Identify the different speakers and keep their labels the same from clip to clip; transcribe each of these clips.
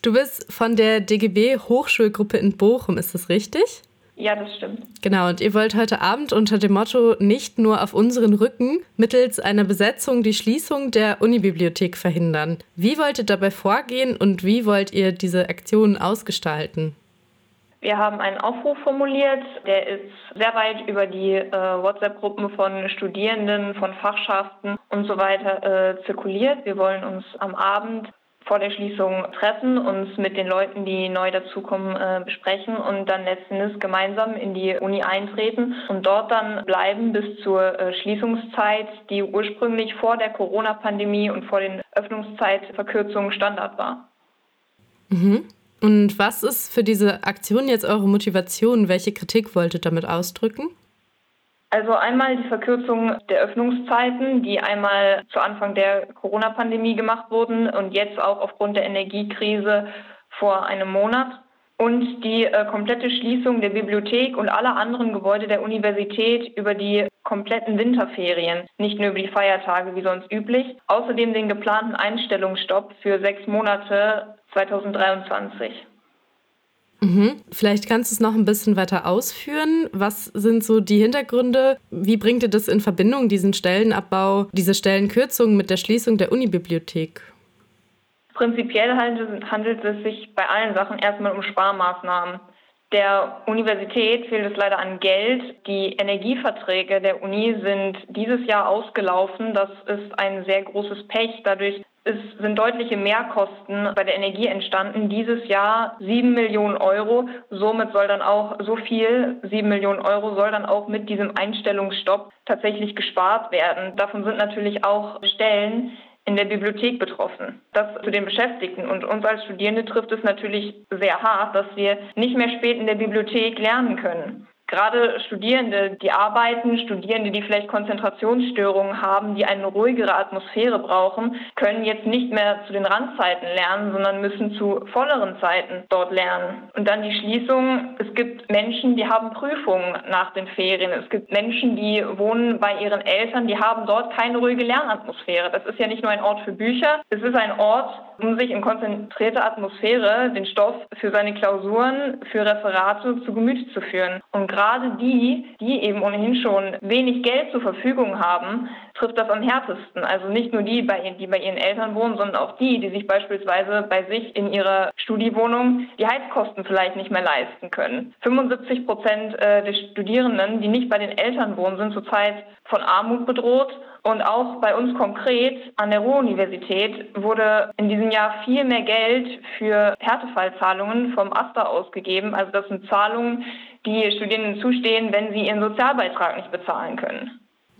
Speaker 1: Du bist von der DGB Hochschulgruppe in Bochum, ist das richtig?
Speaker 2: Ja, das stimmt.
Speaker 1: Genau, und ihr wollt heute Abend unter dem Motto „Nicht nur auf unseren Rücken" mittels einer Besetzung die Schließung der Unibibliothek verhindern. Wie wollt ihr dabei vorgehen und wie wollt ihr diese Aktion ausgestalten?
Speaker 2: Wir haben einen Aufruf formuliert, der ist sehr weit über die WhatsApp-Gruppen von Studierenden, von Fachschaften und so weiter zirkuliert. Wir wollen uns am Abend vor der Schließung treffen, uns mit den Leuten, die neu dazukommen, besprechen und dann letzten Endes gemeinsam in die Uni eintreten und dort dann bleiben bis zur Schließungszeit, die ursprünglich vor der Corona-Pandemie und vor den Öffnungszeitverkürzungen Standard war.
Speaker 1: Mhm. Und was ist für diese Aktion jetzt eure Motivation? Welche Kritik wollt ihr damit ausdrücken?
Speaker 2: Also einmal die Verkürzung der Öffnungszeiten, die einmal zu Anfang der Corona-Pandemie gemacht wurden und jetzt auch aufgrund der Energiekrise vor einem Monat. Und die komplette Schließung der Bibliothek und aller anderen Gebäude der Universität über die kompletten Winterferien, nicht nur über die Feiertage wie sonst üblich. Außerdem den geplanten Einstellungsstopp für 6 Monate 2023.
Speaker 1: Vielleicht kannst du es noch ein bisschen weiter ausführen. Was sind so die Hintergründe? Wie bringt ihr das in Verbindung, diesen Stellenabbau, diese Stellenkürzung mit der Schließung der Unibibliothek?
Speaker 2: Prinzipiell handelt es sich bei allen Sachen erstmal um Sparmaßnahmen. Der Universität fehlt es leider an Geld. Die Energieverträge der Uni sind dieses Jahr ausgelaufen. Das ist ein sehr großes Pech. Dadurch sind deutliche Mehrkosten bei der Energie entstanden. Dieses Jahr 7 Millionen Euro. Somit soll dann auch 7 Millionen Euro soll dann auch mit diesem Einstellungsstopp tatsächlich gespart werden. Davon sind natürlich auch Stellen in der Bibliothek betroffen. Das zu den Beschäftigten und uns als Studierende trifft es natürlich sehr hart, dass wir nicht mehr spät in der Bibliothek lernen können. Gerade Studierende, die arbeiten, Studierende, die vielleicht Konzentrationsstörungen haben, die eine ruhigere Atmosphäre brauchen, können jetzt nicht mehr zu den Randzeiten lernen, sondern müssen zu volleren Zeiten dort lernen. Und dann die Schließung. Es gibt Menschen, die haben Prüfungen nach den Ferien. Es gibt Menschen, die wohnen bei ihren Eltern, die haben dort keine ruhige Lernatmosphäre. Das ist ja nicht nur ein Ort für Bücher, es ist ein Ort, um sich in konzentrierter Atmosphäre den Stoff für seine Klausuren, für Referate zu Gemüte zu führen. Und gerade die eben ohnehin schon wenig Geld zur Verfügung haben, trifft das am härtesten. Also nicht nur die bei ihren Eltern wohnen, sondern auch die sich beispielsweise bei sich in ihrer Studiewohnung die Heizkosten vielleicht nicht mehr leisten können. 75% der Studierenden, die nicht bei den Eltern wohnen, sind zurzeit von Armut bedroht. Und auch bei uns konkret an der Ruhr-Universität wurde in diesem Jahr viel mehr Geld für Härtefallzahlungen vom AStA ausgegeben. Also das sind Zahlungen, die Studierenden zustehen, wenn sie ihren Sozialbeitrag nicht bezahlen können.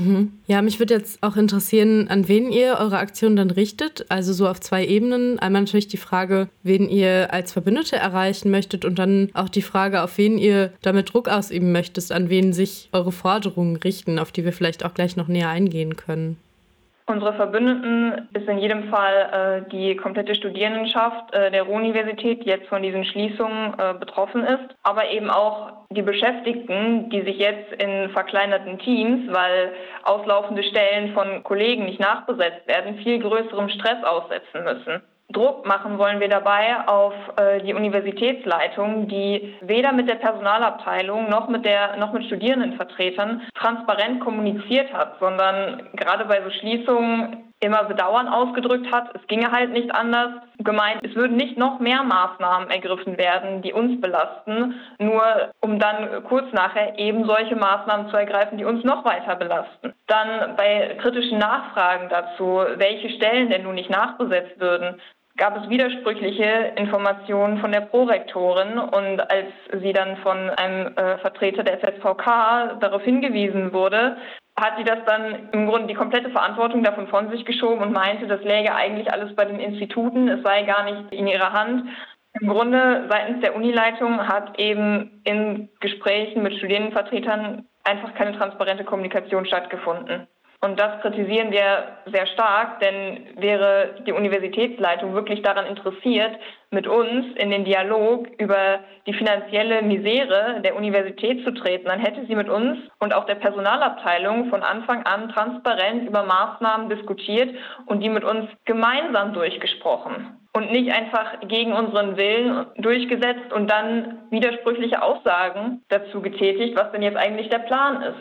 Speaker 1: Ja, mich würde jetzt auch interessieren, an wen ihr eure Aktion dann richtet. Also so auf 2 Ebenen. Einmal natürlich die Frage, wen ihr als Verbündete erreichen möchtet und dann auch die Frage, auf wen ihr damit Druck ausüben möchtet, an wen sich eure Forderungen richten, auf die wir vielleicht auch gleich noch näher eingehen können.
Speaker 2: Unsere Verbündeten ist in jedem Fall die komplette Studierendenschaft der Ruhr-Universität, die jetzt von diesen Schließungen betroffen ist, aber eben auch die Beschäftigten, die sich jetzt in verkleinerten Teams, weil auslaufende Stellen von Kollegen nicht nachbesetzt werden, viel größerem Stress aussetzen müssen. Druck machen wollen wir dabei auf die Universitätsleitung, die weder mit der Personalabteilung noch mit Studierendenvertretern transparent kommuniziert hat, sondern gerade bei so Schließungen immer Bedauern ausgedrückt hat. Es ginge halt nicht anders. Gemeint, es würden nicht noch mehr Maßnahmen ergriffen werden, die uns belasten, nur um dann kurz nachher eben solche Maßnahmen zu ergreifen, die uns noch weiter belasten. Dann bei kritischen Nachfragen dazu, welche Stellen denn nun nicht nachbesetzt würden, gab es widersprüchliche Informationen von der Prorektorin und als sie dann von einem Vertreter der FSVK darauf hingewiesen wurde, hat sie das dann im Grunde die komplette Verantwortung davon von sich geschoben und meinte, das läge eigentlich alles bei den Instituten, es sei gar nicht in ihrer Hand. Im Grunde seitens der Unileitung hat eben in Gesprächen mit Studierendenvertretern einfach keine transparente Kommunikation stattgefunden. Und das kritisieren wir sehr stark, denn wäre die Universitätsleitung wirklich daran interessiert, mit uns in den Dialog über die finanzielle Misere der Universität zu treten, dann hätte sie mit uns und auch der Personalabteilung von Anfang an transparent über Maßnahmen diskutiert und die mit uns gemeinsam durchgesprochen und nicht einfach gegen unseren Willen durchgesetzt und dann widersprüchliche Aussagen dazu getätigt, was denn jetzt eigentlich der Plan ist.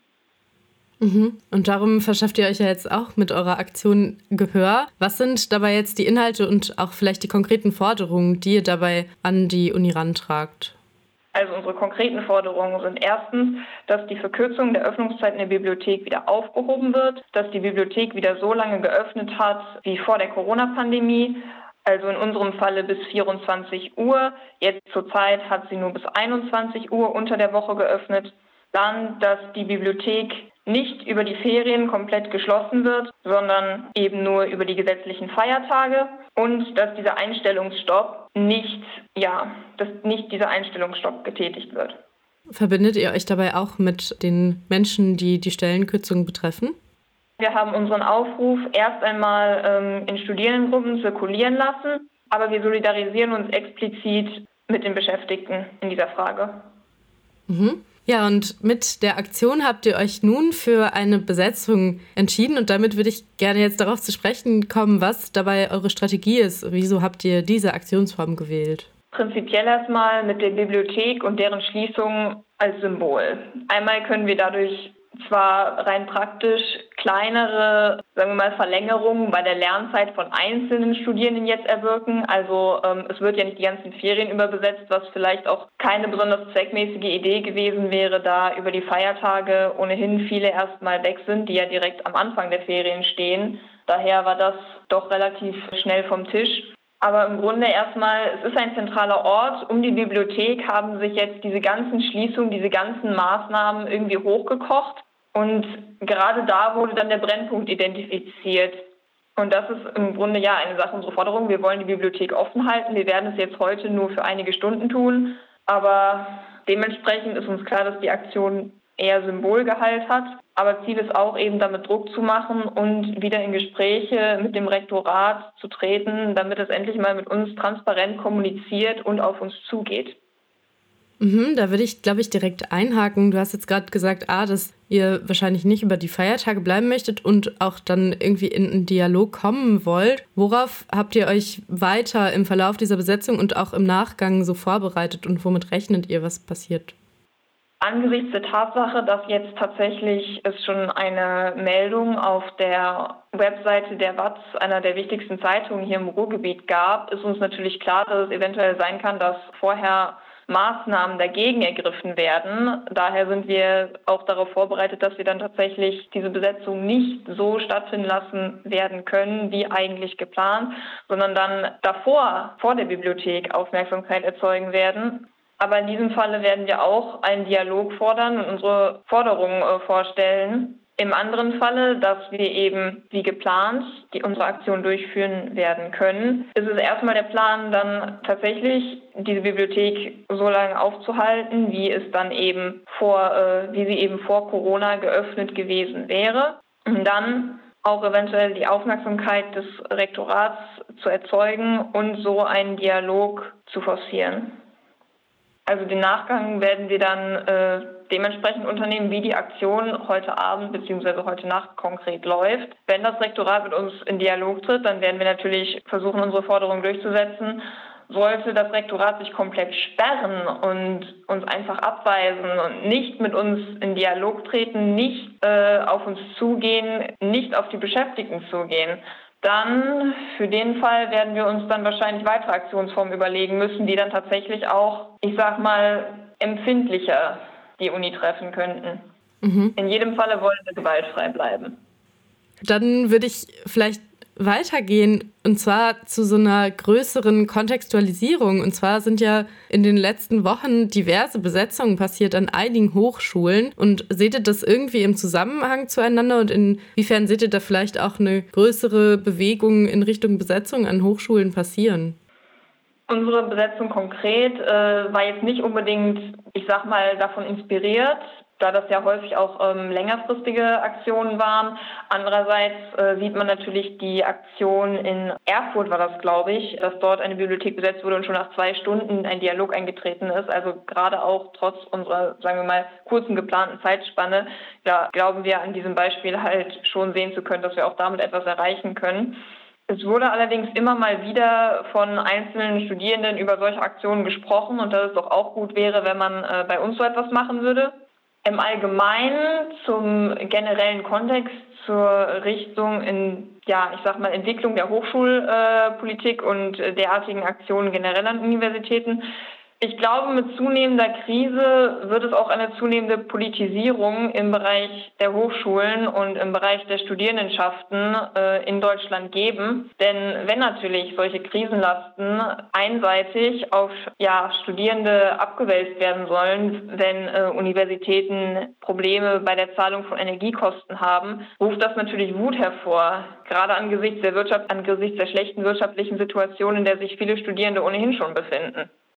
Speaker 1: Und darum verschafft ihr euch ja jetzt auch mit eurer Aktion Gehör. Was sind dabei jetzt die Inhalte und auch vielleicht die konkreten Forderungen, die ihr dabei an die Uni rantragt?
Speaker 2: Also unsere konkreten Forderungen sind erstens, dass die Verkürzung der Öffnungszeiten der Bibliothek wieder aufgehoben wird, dass die Bibliothek wieder so lange geöffnet hat wie vor der Corona-Pandemie, also in unserem Falle bis 24 Uhr. Jetzt zurzeit hat sie nur bis 21 Uhr unter der Woche geöffnet. Dann, dass die Bibliothek nicht über die Ferien komplett geschlossen wird, sondern eben nur über die gesetzlichen Feiertage und dass dieser Einstellungsstopp nicht dieser Einstellungsstopp getätigt wird.
Speaker 1: Verbindet ihr euch dabei auch mit den Menschen, die die Stellenkürzungen betreffen?
Speaker 2: Wir haben unseren Aufruf erst einmal in Studierendengruppen zirkulieren lassen, aber wir solidarisieren uns explizit mit den Beschäftigten in dieser Frage.
Speaker 1: Ja, und mit der Aktion habt ihr euch nun für eine Besetzung entschieden und damit würde ich gerne jetzt darauf zu sprechen kommen, was dabei eure Strategie ist. Wieso habt ihr diese Aktionsform gewählt?
Speaker 2: Prinzipiell erstmal mit der Bibliothek und deren Schließung als Symbol. Einmal können wir dadurch zwar rein praktisch kleinere, sagen wir mal, Verlängerungen bei der Lernzeit von einzelnen Studierenden jetzt erwirken. Also es wird ja nicht die ganzen Ferien überbesetzt, was vielleicht auch keine besonders zweckmäßige Idee gewesen wäre, da über die Feiertage ohnehin viele erstmal weg sind, die ja direkt am Anfang der Ferien stehen. Daher war das doch relativ schnell vom Tisch. Aber im Grunde erstmal, es ist ein zentraler Ort. Um die Bibliothek haben sich jetzt diese ganzen Schließungen, diese ganzen Maßnahmen irgendwie hochgekocht. Und gerade da wurde dann der Brennpunkt identifiziert. Und das ist im Grunde ja eine Sache unserer Forderung. Wir wollen die Bibliothek offen halten. Wir werden es jetzt heute nur für einige Stunden tun. Aber dementsprechend ist uns klar, dass die Aktion eher Symbolgehalt hat. Aber Ziel ist auch eben damit Druck zu machen und wieder in Gespräche mit dem Rektorat zu treten, damit es endlich mal mit uns transparent kommuniziert und auf uns zugeht.
Speaker 1: Da würde ich, glaube ich, direkt einhaken. Du hast jetzt gerade gesagt, dass ihr wahrscheinlich nicht über die Feiertage bleiben möchtet und auch dann irgendwie in einen Dialog kommen wollt. Worauf habt ihr euch weiter im Verlauf dieser Besetzung und auch im Nachgang so vorbereitet und womit rechnet ihr, was passiert?
Speaker 2: Angesichts der Tatsache, dass jetzt tatsächlich es schon eine Meldung auf der Webseite der WAZ, einer der wichtigsten Zeitungen hier im Ruhrgebiet, gab, ist uns natürlich klar, dass es eventuell sein kann, dass vorher Maßnahmen dagegen ergriffen werden. Daher sind wir auch darauf vorbereitet, dass wir dann tatsächlich diese Besetzung nicht so stattfinden lassen werden können, wie eigentlich geplant, sondern dann davor, vor der Bibliothek, Aufmerksamkeit erzeugen werden. Aber in diesem Falle werden wir auch einen Dialog fordern und unsere Forderungen vorstellen. Im anderen Falle, dass wir eben wie geplant unsere Aktion durchführen werden können, ist es erstmal der Plan, dann tatsächlich diese Bibliothek so lange aufzuhalten, wie sie eben vor Corona geöffnet gewesen wäre. Und dann auch eventuell die Aufmerksamkeit des Rektorats zu erzeugen und so einen Dialog zu forcieren. Also den Nachgang werden wir dann dementsprechend unternehmen, wie die Aktion heute Abend bzw. heute Nacht konkret läuft. Wenn das Rektorat mit uns in Dialog tritt, dann werden wir natürlich versuchen, unsere Forderungen durchzusetzen. Sollte das Rektorat sich komplett sperren und uns einfach abweisen und nicht mit uns in Dialog treten, nicht auf uns zugehen, nicht auf die Beschäftigten zugehen, dann für den Fall werden wir uns dann wahrscheinlich weitere Aktionsformen überlegen müssen, die dann tatsächlich auch, ich sag mal, empfindlicher die Uni treffen könnten. In jedem Falle wollen wir gewaltfrei bleiben.
Speaker 1: Dann würde ich vielleicht weitergehen und zwar zu so einer größeren Kontextualisierung. Und zwar sind ja in den letzten Wochen diverse Besetzungen passiert an einigen Hochschulen. Und seht ihr das irgendwie im Zusammenhang zueinander und inwiefern seht ihr da vielleicht auch eine größere Bewegung in Richtung Besetzung an Hochschulen passieren?
Speaker 2: Unsere Besetzung konkret war jetzt nicht unbedingt, ich sag mal, davon inspiriert. da das ja häufig auch längerfristige Aktionen waren. Andererseits sieht man natürlich die Aktion in Erfurt, war das, glaube ich, dass dort eine Bibliothek besetzt wurde und schon nach 2 Stunden ein Dialog eingetreten ist. Also gerade auch trotz unserer, sagen wir mal, kurzen geplanten Zeitspanne, da glauben wir an diesem Beispiel halt schon sehen zu können, dass wir auch damit etwas erreichen können. Es wurde allerdings immer mal wieder von einzelnen Studierenden über solche Aktionen gesprochen und dass es doch auch gut wäre, wenn man bei uns so etwas machen würde. Im Allgemeinen zum generellen Kontext zur Richtung Entwicklung der Hochschulpolitik und derartigen Aktionen generell an Universitäten. Ich glaube, mit zunehmender Krise wird es auch eine zunehmende Politisierung im Bereich der Hochschulen und im Bereich der Studierendenschaften in Deutschland geben. Denn wenn natürlich solche Krisenlasten einseitig auf Studierende abgewälzt werden sollen, wenn Universitäten Probleme bei der Zahlung von Energiekosten haben, ruft das natürlich Wut hervor. Gerade angesichts der schlechten wirtschaftlichen Situation, in der sich viele Studierende ohnehin schon befinden.